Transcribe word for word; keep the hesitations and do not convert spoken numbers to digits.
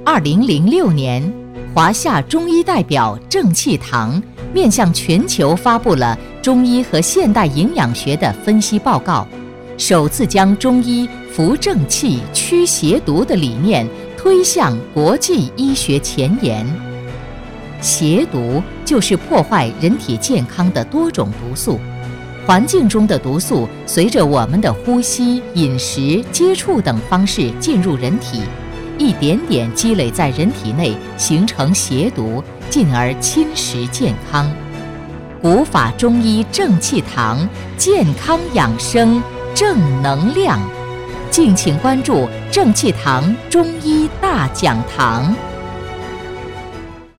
二零零六年，华夏中医代表郑气堂面向全球发布了中医和现代营养学的分析报告，首次将中医扶正气、驱邪毒的理念推向国际医学前沿。邪毒就是破坏人体健康的多种毒素，环境中的毒素随着我们的呼吸、饮食、接触等方式进入人体，一点点积累在人体内，形成邪毒，进而侵蚀健康。古法中医正气堂，健康养生正能量，敬请关注正气堂中医大讲堂。